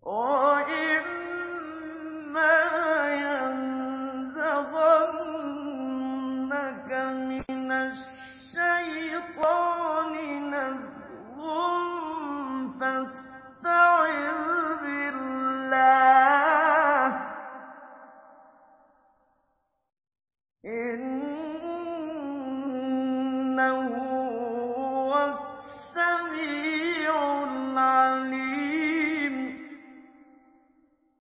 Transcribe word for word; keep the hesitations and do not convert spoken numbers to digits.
وَإِمَّا يَنزَغَنَّكَ مِنَ الشَّيْطَانِ نَزْغٌ فَاسْتَعِذْ بِاللَّهِ ۖ إِنَّهُ